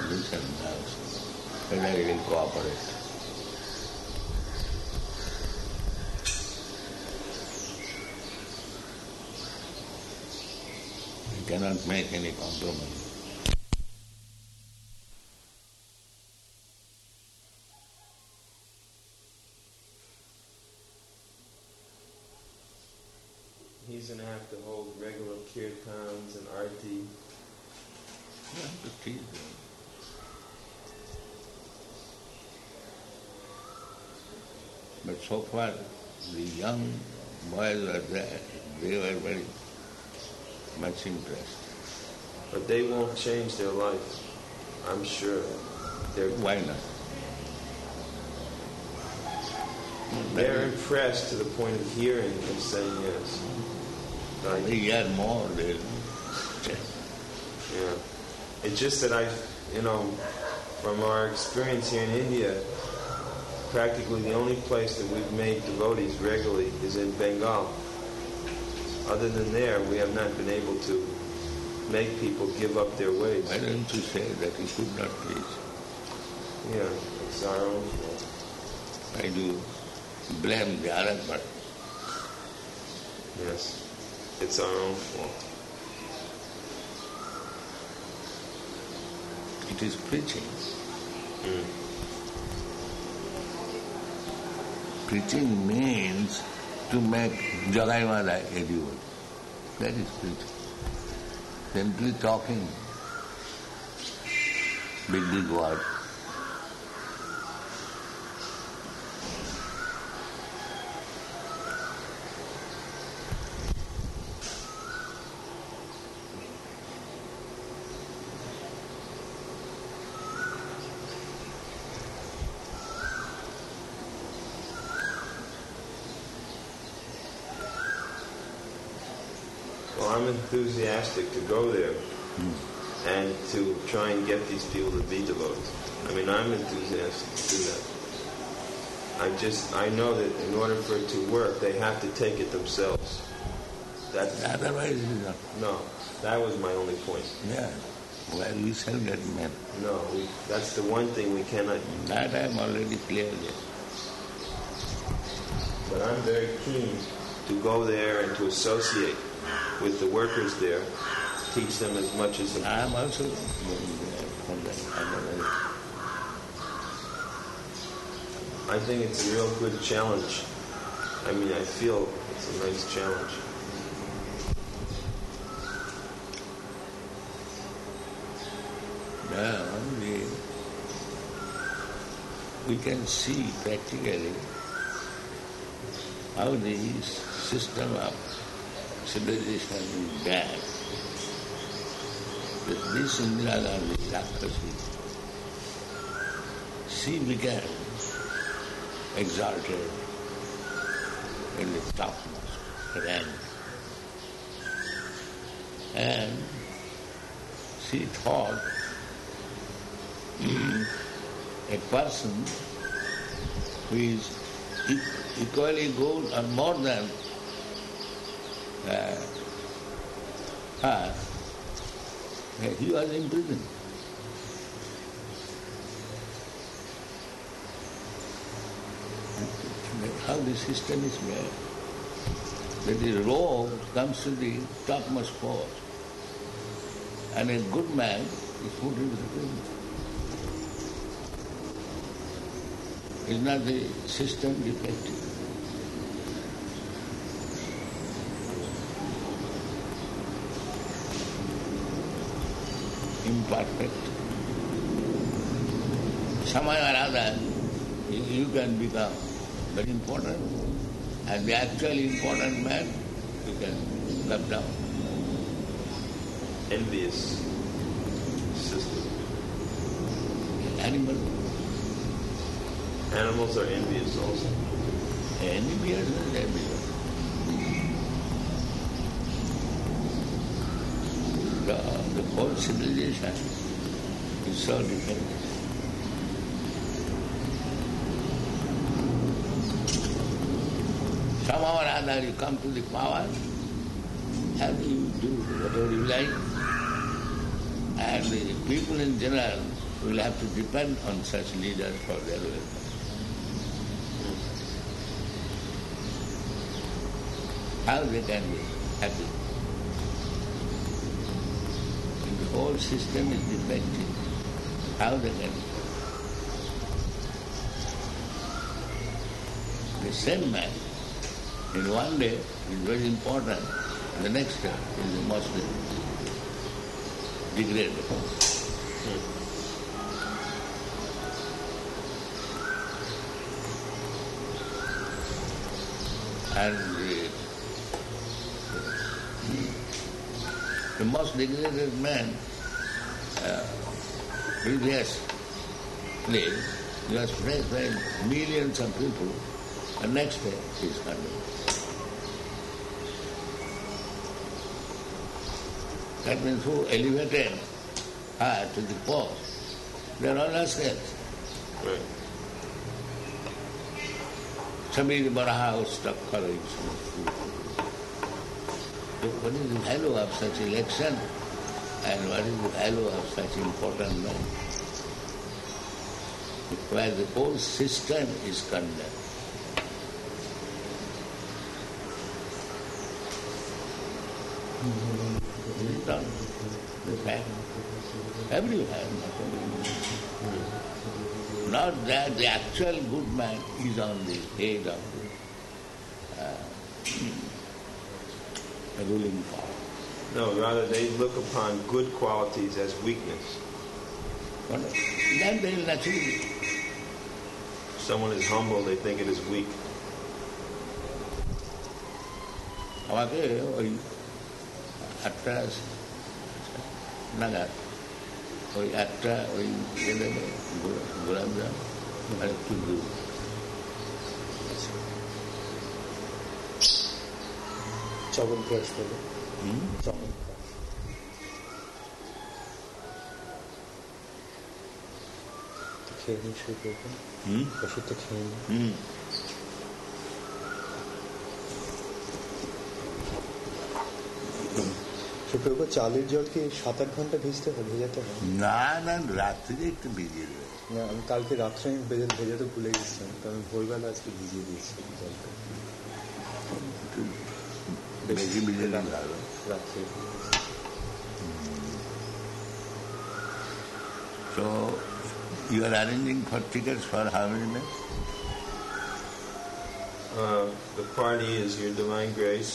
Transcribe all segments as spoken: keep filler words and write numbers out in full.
this and that, whether he will cooperate. He cannot make any compromise. He's going to have to hold regular kirtans and arti. You have to teach them. But so far, the young boys were there, they were very much impressed. But they won't change their life, I'm sure. They're, Why not? They're impressed to the point of hearing and saying yes. Right? They hear more, they Yeah. It's just that I, you know, from our experience here in India, practically the only place that we've made devotees regularly is in Bengal. Other than there, we have not been able to make people give up their ways. Why don't you say that you could not teach? Yeah, it's our own fault. Why do you blame the other part? Yes, it's our own fault. It is preaching. Mm. Preaching means to make Jagai Mada edible. That is preaching. Simply talking big, big words. Well, I'm enthusiastic to go there Mm. and to try and get these people to be devotees. I mean, I'm enthusiastic to do that. I just, I know that in order for it to work, they have to take it themselves. That's, Otherwise, it is not. no, that was my only point. Yeah. Well, we shall get men. No, we, that's the one thing we cannot. That I am already clear there. But I'm very keen to go there and to associate with the workers there, teach them as much as. I am also going there from that. I think it's a real good challenge. I mean, I feel it's a nice challenge. Now, we, we can see practically how the system of civilization is bad. That this Indira Gandhi, Rakshasi, she became exalted in the topmost rank. And she thought a person who is equally good or more than uh, her, he was in prison. How the system is made. That the rogue comes to the topmost post, and a good man is put into the prison. Is not the system defective? Imperfect. Somehow or other, you, you can become very important, and the actually important man, you can love down. Envious system. Animal. Animals are envious also. Envious and envious. The, the whole civilization is so different. Somehow or other you come to the power and you do whatever you like, and the people in general we will have to depend on such leaders for their welfare. How they can be happy? If the whole system is defective, how they can be? The same man, in one day, is very important, the next day is mostly degraded. Hmm. And the, the most degraded man, uh, previously, he was praised by millions of people, and next day he is condemned. That means who elevated her to the post, they are all rascals. Right. Somebody bought a house, stock courage. What is the value of such election and what is the value of such important man? Where the whole system is condemned. This is not the fact. Everywhere, not only. Not that the actual good man is on the head of the uh, ruling power. No, rather they look upon good qualities as weakness. But then they will naturally be. If someone is humble, they think it is weak. আমাকে ওই একটা নাগাদ ওই একটা ওই ইয়ে দেবে গোলাপ জাম আর একটু দুধ চবনপ্রাশ দেবে চবনপ্রাশ খেয়ে নিন শুরু করবেন ওষুধটা খেয়ে নিন সুপ্রভু চালের জলকে সাত আট ঘন্টা ভিজতে হবে ভেজাতে হবে না না রাত্রে একটু ভিজিয়ে দেবে না আমি কালকে রাত্রে আমি ভেজে ভেজাতে ভুলে গেছিলাম তো আমি ভোরবেলা আজকে ভিজিয়ে দিয়েছি জলটা বেশি ভিজিয়ে ভালো রাত্রে So you are arranging for tickets for how many men? Uh, the party is Your Divine Grace.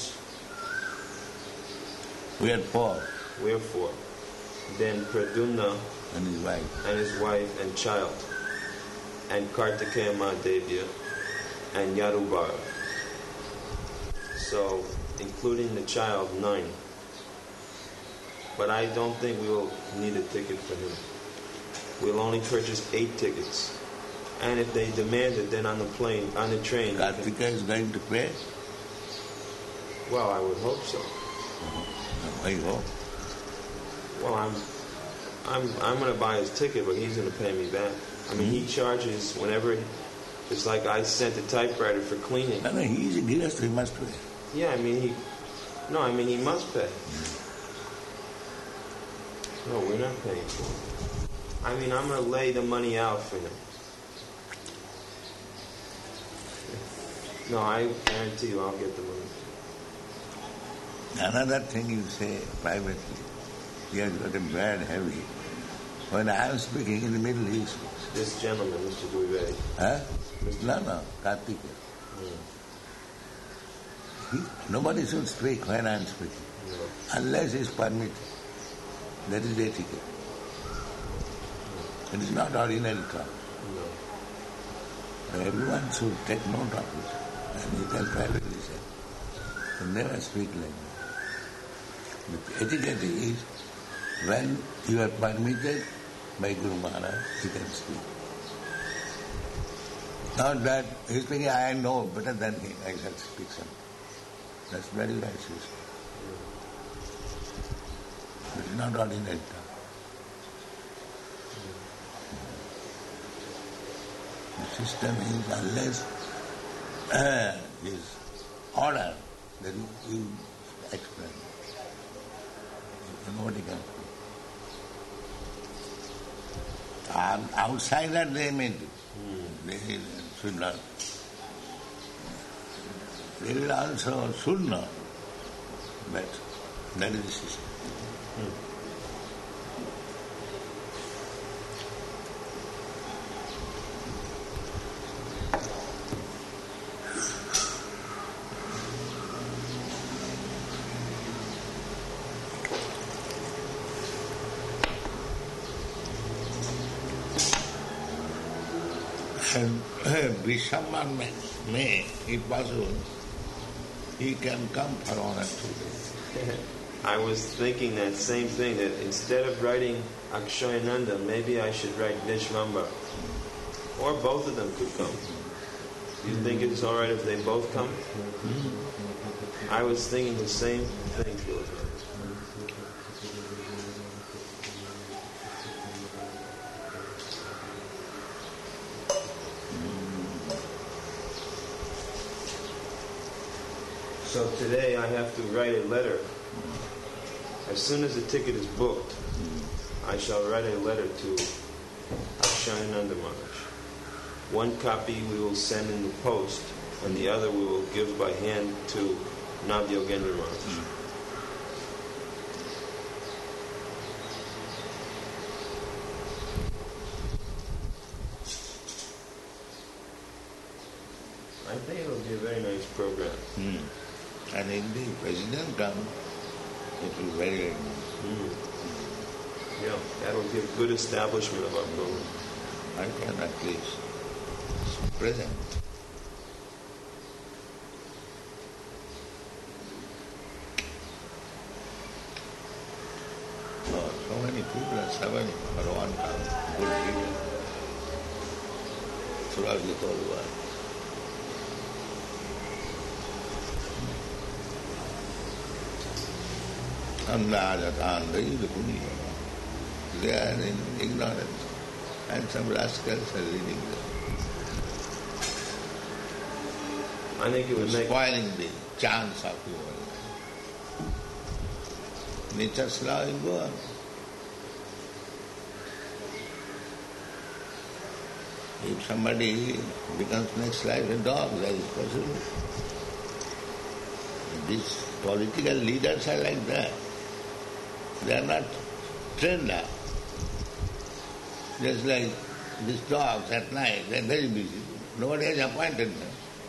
We are four. We are four. Then Pradyumna And his wife. and his wife and child. And Kartikeya Mahadevya and Yarubara. So, including the child, nine. But I don't think we will need a ticket for him. We'll only purchase eight tickets. And if they demand it, then on the plane, on the train... Kartika is going to pay? Well, I would hope so. Why you hope? Well, I'm, I'm, I'm going to buy his ticket, but he's going to pay me back. I mean, mm-hmm. he charges whenever, it's like I sent a typewriter for cleaning. No, no, he's a guest, he must pay. Yeah, I mean, he, no, I mean, he must pay. Mm-hmm. No, we're not paying for it. I mean, I'm going to lay the money out for him. No, I guarantee you I'll get the money. Another thing you say privately, he has got a bad habit. When I am speaking in the Middle East... This gentleman, Mister Dwivedi. Huh? No, no, Kartika. Mm. He, nobody should speak when I am speaking. No. Unless he is permitted. That is etiquette. It is not ordinary talk. No. Everyone should take note of it. And he can privately say, you never speak like that. The etiquette is, when you are permitted by Guru Maharaj, you can speak. Not that he is speaking, I know better than him, I shall speak something. That's very wise. It is not ordinary talk. The system is, unless uh, is order, then you explain. Nobody can. Um, outsider they may do. Mm. They should not. They will also should not. But that is the system. Mm. And Vishamman may, may, if possible, he can come for one or two days. I was thinking that same thing, that instead of writing Akshayananda, maybe I should write Vishvambara. Or both of them could come. Do you think it's all right if they both come? I was thinking the same thing, Philip. So today I have to write a letter. As soon as the ticket is booked, I shall write a letter to Akshayananda Maharaj. One copy we will send in the post, and the other we will give by hand to Navyogendra Maharaj. I think it will be a very nice program. Mm. And if the president comes, it will be very, very nice. Mm. Yeah, that will give good establishment of our program. I can at least present. Oh, so many people are suffering for one time, good people, throughout the whole world. They are in ignorance, and some rascals are reading them. I think it would make spoiling the chance of the world. Nature's law will go on. If somebody becomes next life a dog, that is possible. These political leaders are like that. They are not trained up. Just like these dogs at night, they are very busy. Nobody has appointed them.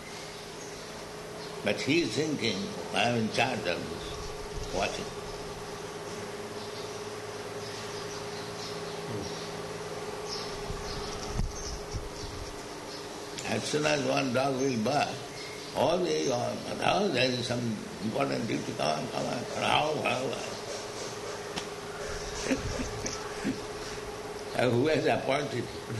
But he is thinking, I am in charge of this, watching. As soon as one dog will bark, all the, oh, there is some important duty, come on, come on, how, how, how. Who has appointed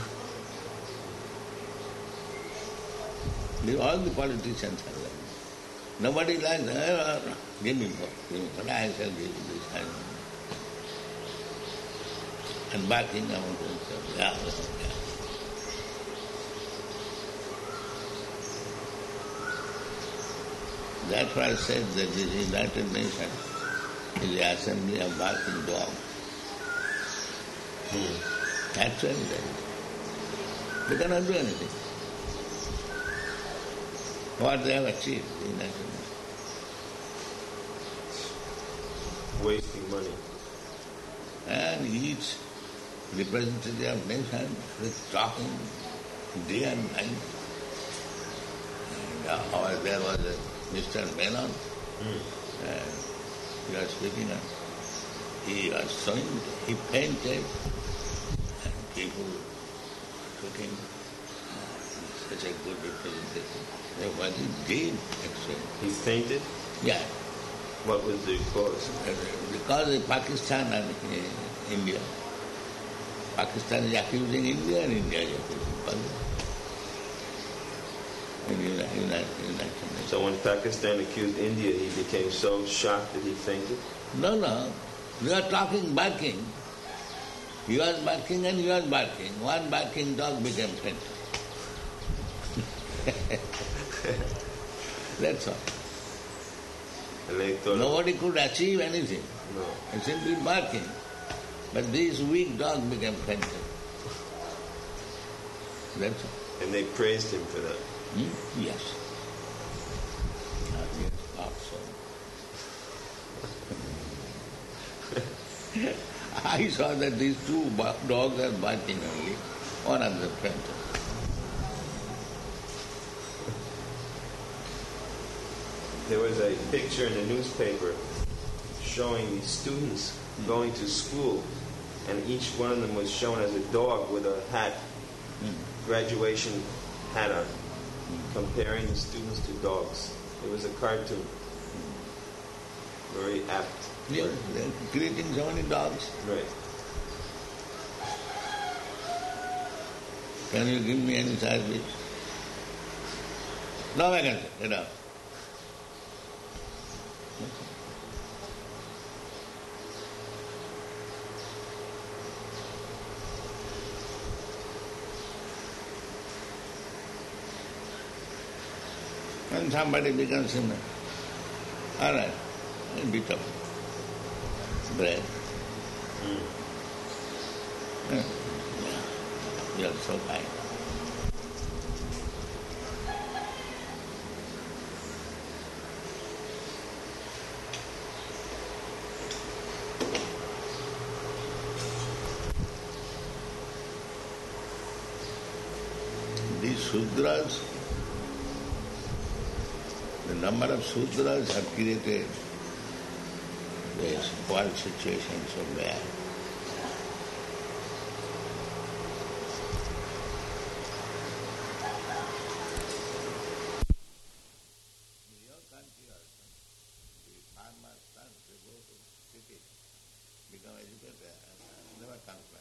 you? All the politicians are like that. Nobody likes, oh, give me more, give me more, I shall give you this. And, and barking among themselves, yeah, yeah. That's why I said that this United Nations is the assembly of barking dogs. Hmm. That's why that. They cannot do anything. What they have achieved, the United Nations. Wasting money. And each representative of nation is talking day and night. And uh, there was a Mister Menon, mm. and he was speaking, and he was showing, he painted, and people took him, oh, such a good representation. What he did, actually. He fainted? Yeah. What was the cause? Because of Pakistan and uh, India. Pakistan is accusing India, and India is accusing Pakistan. United, United, United So when Pakistan accused India, he became so shocked that he fainted? No, no. We are talking barking. He was barking and he was barking. One barking dog became fainted. That's all. Nobody could achieve anything. No. He simply barking. But this weak dog became fainted. That's all. And they praised him for that. Hmm? Yes. Ah, yes, also. I saw that these two dogs are barking only, one of the friends. There was a picture in the newspaper showing these students mm. going to school, and each one of them was shown as a dog with a hat, mm. graduation hat on, mm. comparing the students to dogs. It was a cartoon. Very apt. Yeah, they're creating so many dogs. Right. Can you give me any service? No vacancy, get out. And somebody becomes in all right, a bit of bread. Mm. Yeah. You are so kind. These Sudras, the number of Sudras have created this world situation so bad. In your country also, the farmers' sons, they go to cities, become educated, and never come back.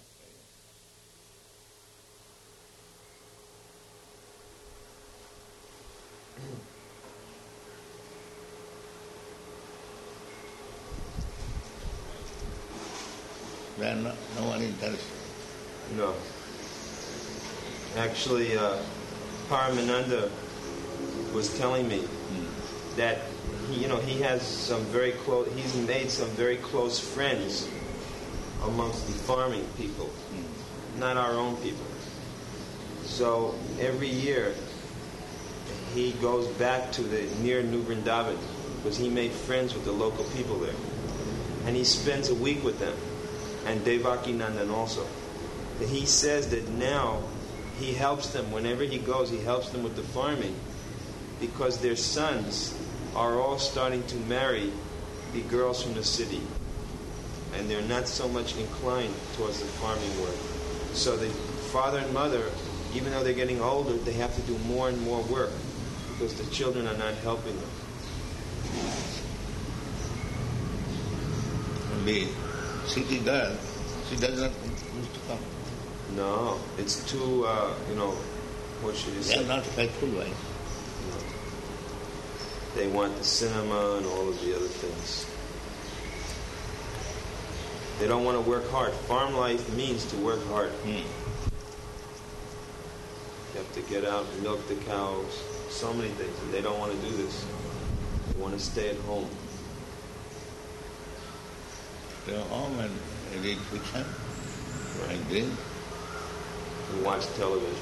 There are no, no one interested. No. Actually, uh, Paramananda was telling me mm. that he, you know, he has some very close. He's made some very close friends amongst the farming people, mm. not our own people. So every year he goes back to the near New Vrindavan because he made friends with the local people there, and he spends a week with them. And Devaki Nandan also. He says that now he helps them, whenever he goes, he helps them with the farming because their sons are all starting to marry the girls from the city. And they're not so much inclined towards the farming work. So the father and mother, even though they're getting older, they have to do more and more work because the children are not helping them. Indeed. City girl, she does not used to come. No, it's too, uh, you know, what should you say? They are not faithful wives. No. They want the cinema and all of the other things. They don't want to work hard. Farm life means to work hard. Hmm. You have to get out and milk the cows, so many things, and they don't want to do this. They want to stay at home. Go home and read fiction, Right. and drink. And watch television.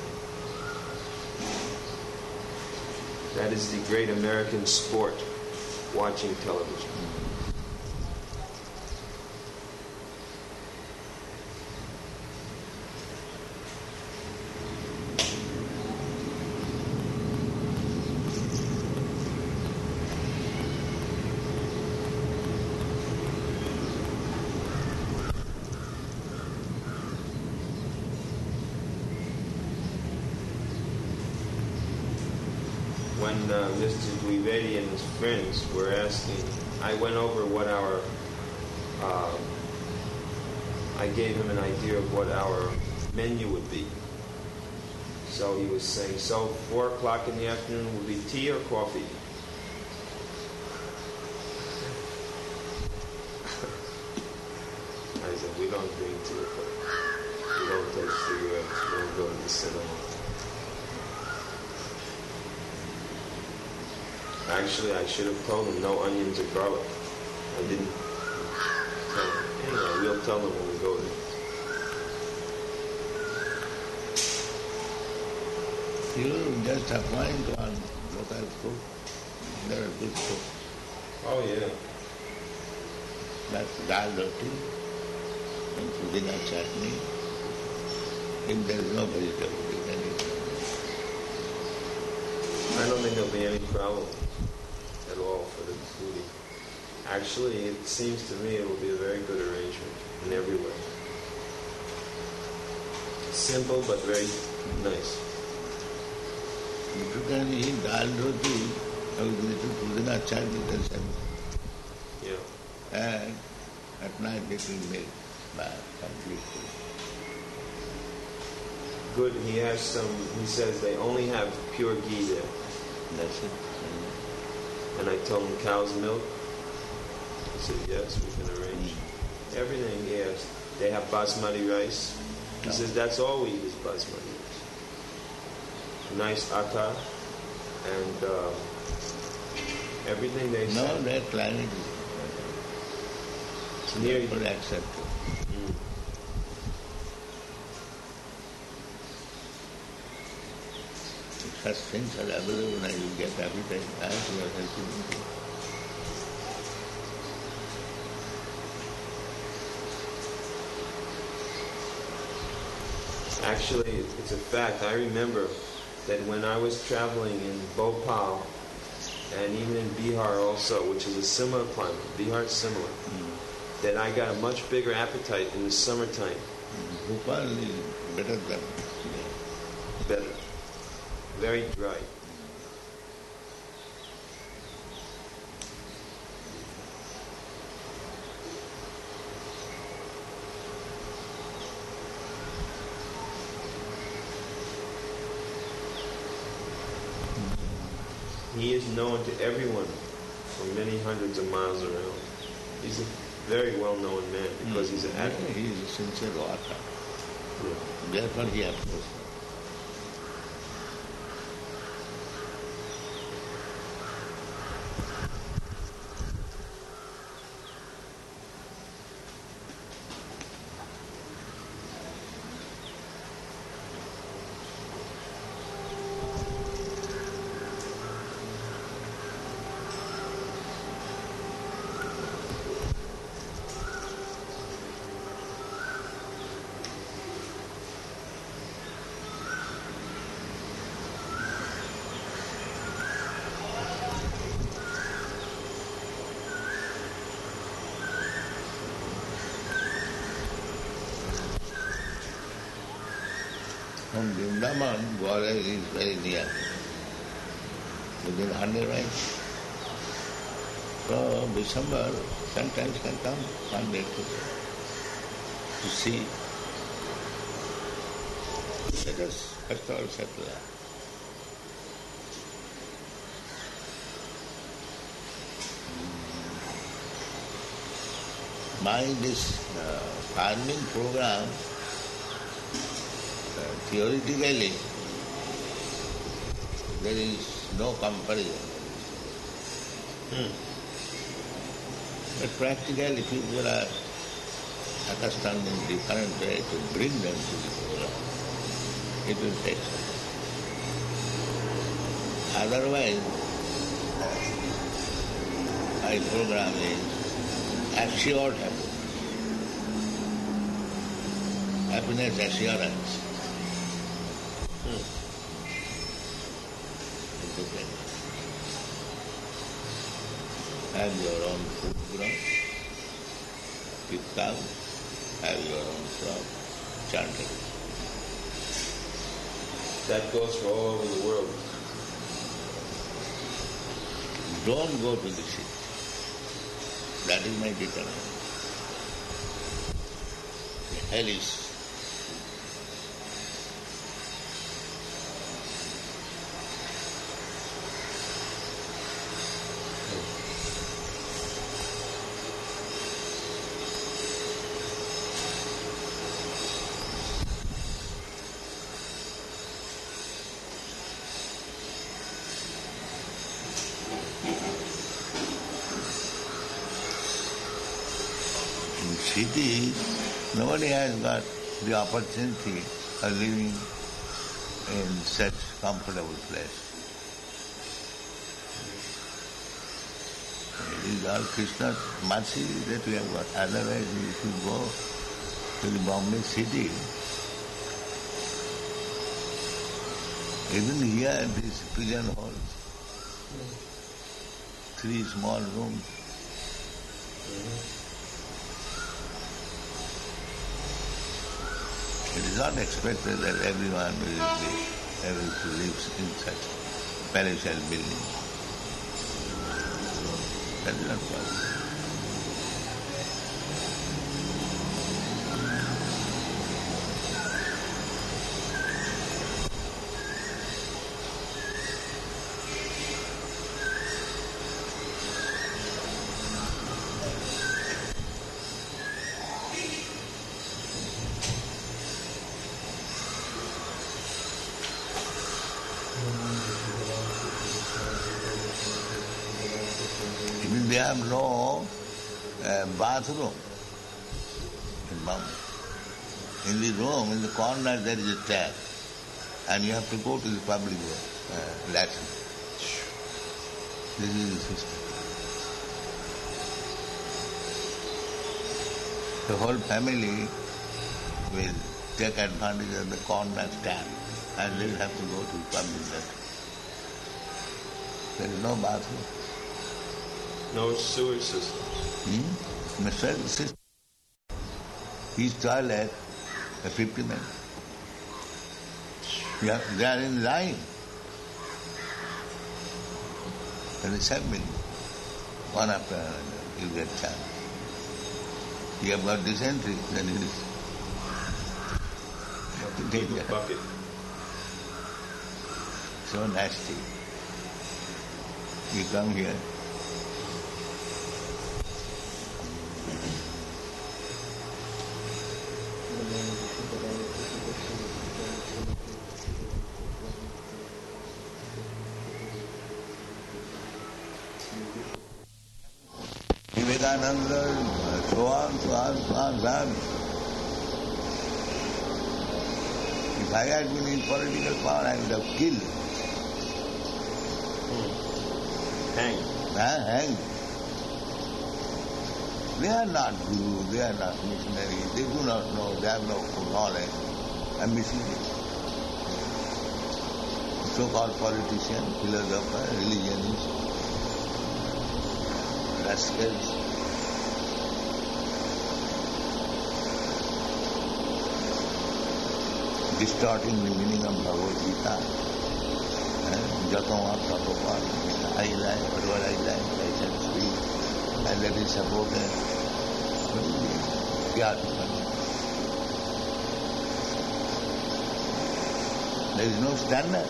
That is the great American sport, watching television. When uh, Mister Dwivedi and his friends were asking, I went over what our, uh, I gave him an idea of what our menu would be. So he was saying, so four o'clock in the afternoon would be tea or coffee? I said, we don't drink tea or coffee. We don't take cigarettes. We don't go to the cinema. Actually, I should have told them no onions or garlic. I didn't tell them. Anyway, we'll tell them when we go there. You just appoint one local cook, there are good cooks. Oh, yeah. That's dal roti and pudina chutney. If there is no vegetable, you can eat. I don't think there'll be any problem at all for the foodie. Actually, it seems to me it will be a very good arrangement in every way. Simple but very nice. If you can eat dal roti with little pudina chutney, that's it. Yeah. And at night it will make bad completely. Good. He has some. He says they only have pure ghee there. That's it. And I told him cow's milk. He said yes, we can arrange Mm. everything. Yes, they have basmati rice. He No. says that's all we eat is basmati rice. Nice atta and uh, everything they No, say. their climate is Near- therefore accepted. Mm. If such things are available and you get appetite, as you are helping. Actually, it's a fact. I remember that when I was traveling in Bhopal and even in Bihar also, which is a similar climate, Bihar is similar, Mm. that I got a much bigger appetite in the summertime. Bhopal is better than Better. Very dry. He is known to everyone for many hundreds of miles around. He's a very well-known man because he's an Yeah, advocate. he is a sincere worker. Yeah. Therefore he approached. From Vrindavan, Gwalior is very near, within one hundred miles. So December sometimes can come one day to, to see. Let us first of all settle there. My this uh, farming program, uh, theoretically, there is no comparison. Hmm. But practically people are accustomed in different way to bring them to the program. It will take some time. Otherwise, my program is assured happiness. Happiness assurance. Hmm. It's okay. Have your own food ground, keep cow, have your own crop, chanted. That goes for all over the world. Don't go to the city. That is my determination. The hell is in city, nobody has got the opportunity of living in such comfortable place. It is all Krishna's mercy that we have got. Otherwise, if you go to the Bombay city, even here, these prison halls, three small rooms, it is not expected that everyone will be able to live in such palatial buildings. That is not possible. Even they have no uh, bathroom in Bombay. In the room, in the corner, there is a tap, and you have to go to the public uh, latrine. This is the system. The whole family will take advantage of the corner tap, and they will have to go to the public latrine. There is no bathroom. No sewage system. Hmm? Mister System. Each toilet, a fifty men. Yeah, they are in line. And it's happening. One after another, you get chance. You have got dysentery, then it is. Take a bucket. So nasty. You come here. Vivekananda, so on, so on, so on, so on. If I had been in political power, I would have killed. Hmm. Hang. Huh? Hanged. They are not gurus, they are not missionaries, they do not know, they have no knowledge. I'm misleading. So-called politician, philosopher, religionists, rascals. Distorting the meaning of Bhagavad Gita. Jatoma Prabhupada, I like, whatever I like, I can speak, and that is supported. Yeah. There is no standard.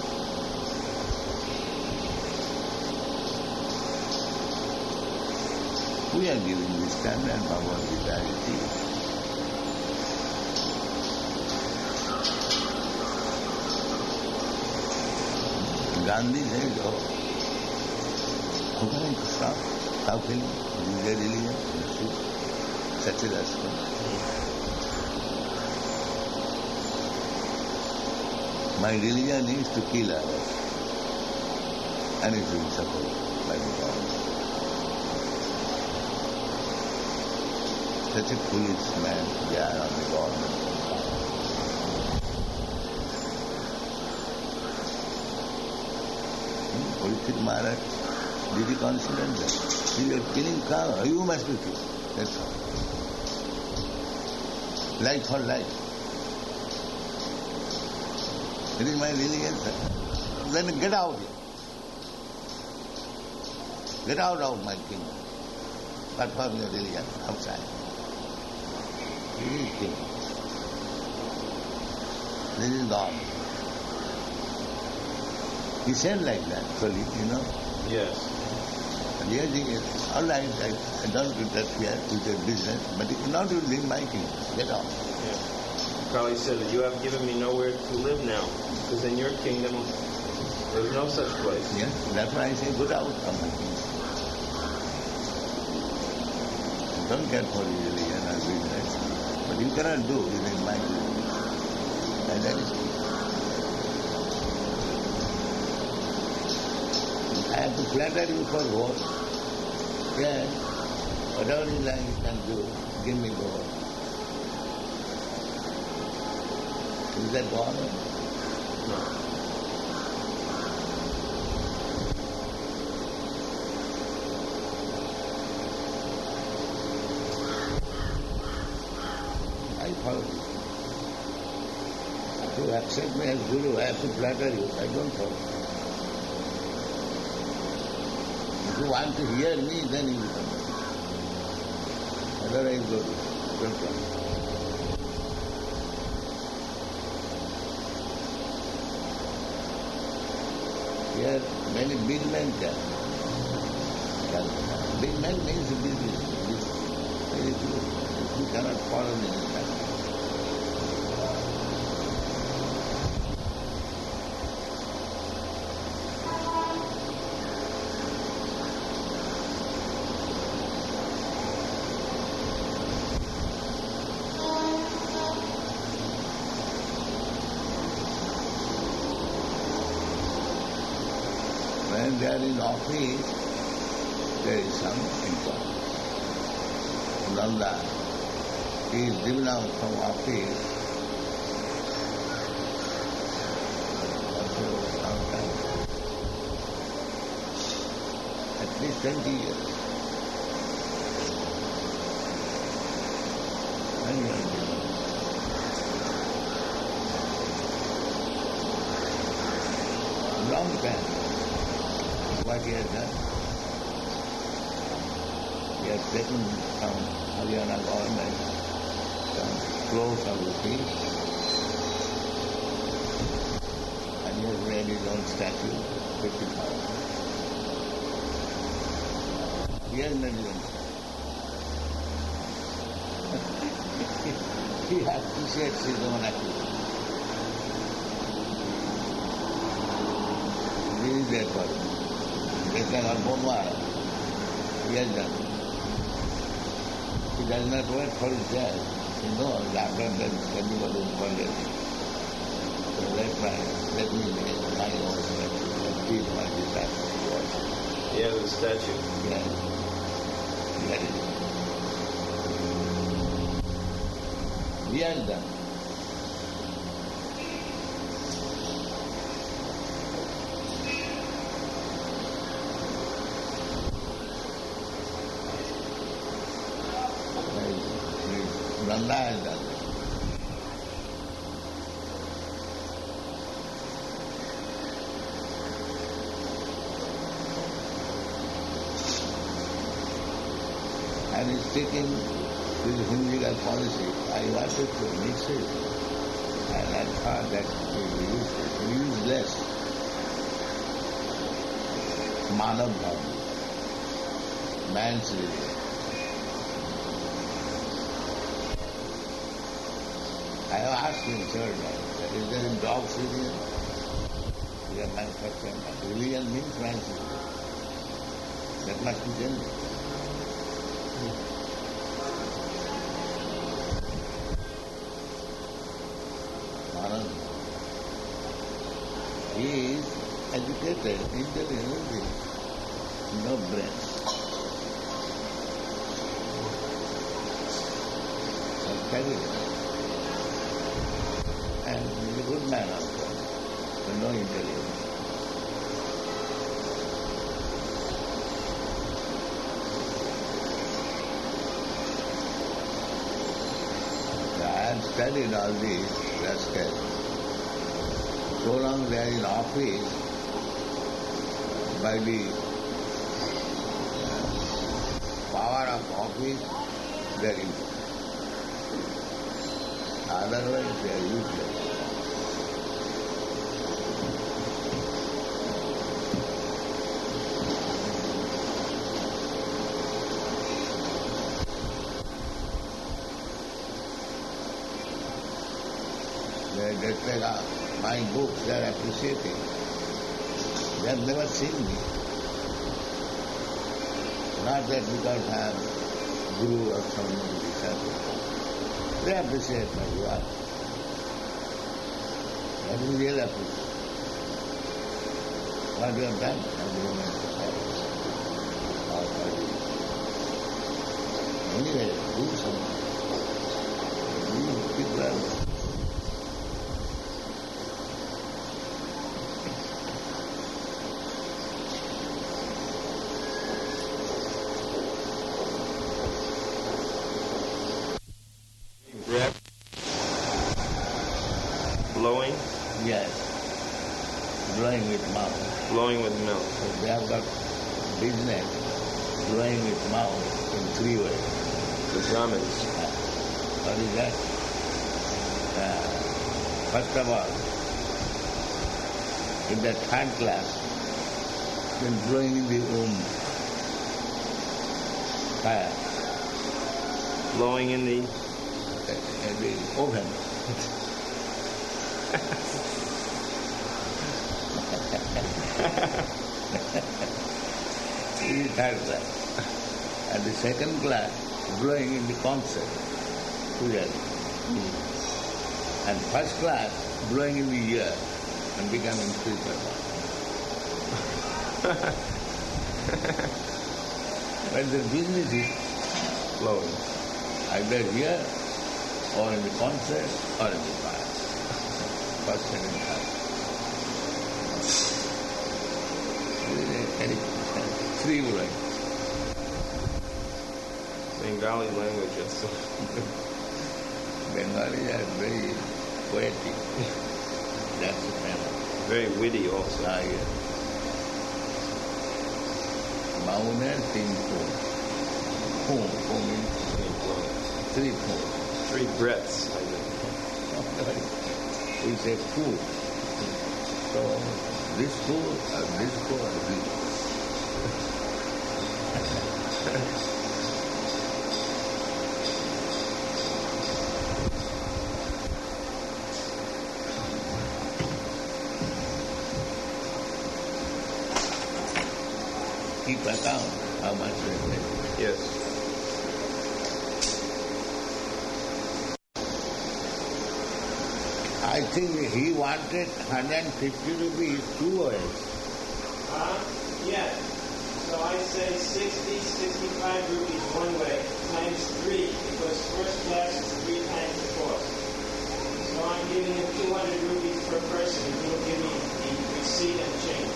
We are giving the standard Bhagavad Gita is here. Gandhi says, oh, how can I stop? How can you? Is there religion? Such a rascal. My religion is to kill others, and it will be supported by the government. Such a foolish man they are on the government. Parikshit Maharaj, did he consider that? He was killing cow, you must be killed. That's all. Life for life. It is my religion, sir. Then get out here. Get out of my kingdom. Perform your religion outside. This is king. This is God. He said like that, actually, you know. Yes. And yes, he is, all right, I, I don't interfere with your business, but it's not within my kingdom. Get out. Yeah. Probably said that you have given me nowhere to live now, because in your kingdom there's no such place. Yes, that's why I say get out of my kingdom. Don't care for religion or business, but you cannot do within my kingdom. And that is I have to flatter you for vote. Yes, whatever you like you can do, give me vote. Is that government? No. I follow you. To accept me as Guru, I have to flatter you. I don't follow. If you want to hear me, then you will come. Otherwise, go. Don't come. Here, many big men can. Big men means business. Very good. You cannot follow me in that. When they are in office, there is some income. Nanda, he is given out from office also sometimes, at least twenty years. When you are given. Long time. What he has done. He has taken from Haryana government some crores of rupees and he has made his own statue, fifty thousand. He has made his own statue. He appreciates his own activity. This is their purpose. Just like Albomar, he has done. He does not wait for his death. He knows after death everybody will forget him. So let my, let me make my own statue, let teach my disciples to worship. He has a statue? Yes. Very good. He has done. Nanda has done. And he's taking this Hindical policy. I wanted to mix it. And I thought that we use, we use less. Manav Dharma. Man's religion. I have asked him third time, that is there in dog's religion? We are manufacturing. Religion means man's religion. That must be changed. Anand. He is educated, intelligent, no brain. I'll tell you. And he's a good man also, but no intelligence. I have studied all these rascals. So long they are in office, by the power of office, they are useless. Otherwise they are useless. They, they say, ah, my books they are appreciating. They have never seen me. Not that because I am guru or some disciple. They appreciate my work. That is real appreciation. What you have done? Have you done exercise? Or have you? Anyway, do something. You keep well. Breath. Blowing. Yes. Blowing with mouth. Blowing with mouth. So they have got business blowing with mouth in three ways. The Brahmins. Uh, what is that? Uh, first of all, in the third class, then blowing in the womb. Fire. Blowing in the In the oven. This is third class. And the second class, blowing in the concert. Puja. And first class, blowing in the ear and becoming spiritual. When the business is blowing. either here or in the concert or in the bar. First, second, third. Three words. Bengali language also. Bengalis are very poetic. That's the matter. Very witty also. Ah, yes. Mauna Singh Poem. Poem. Poem means three poems. Three breaths, I think. We say food. So this food or this food or this. Keep account how much we pay. Yes. I think he wanted one hundred fifty rupees two ways. Uh, yeah. So I say sixty, sixty-five rupees one way times three, because first class is three times the cost. So I'm giving him two hundred rupees per person, and he'll give me the receipt and change.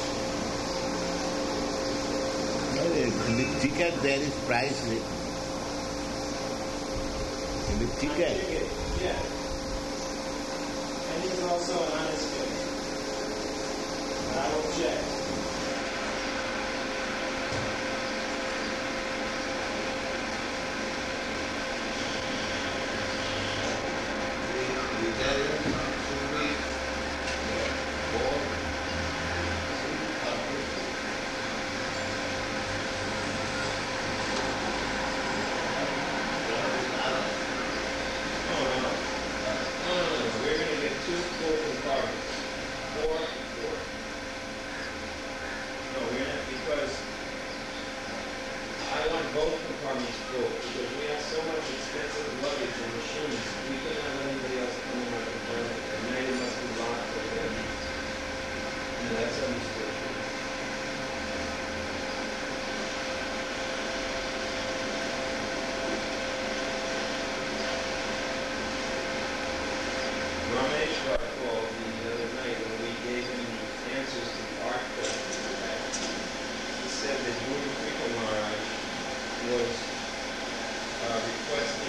No, in the ticket there is price written. In the My ticket. ticket, yeah. And he's also an honest guy. But I will check. Rameshwar called me the other night when we gave him the answers to the art question. He said that Guru Kripal Maharaj was uh, requesting